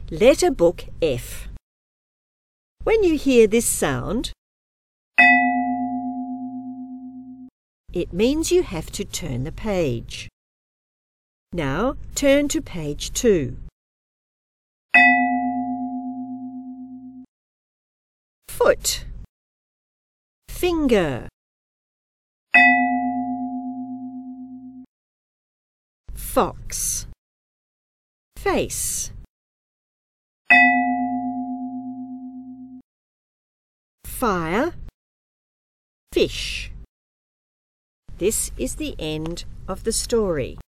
Letter book F. When you hear this sound, it means you have to turn the page. Now turn to page 2. Foot, finger, fox, face, fire, fish. This is the end of the story.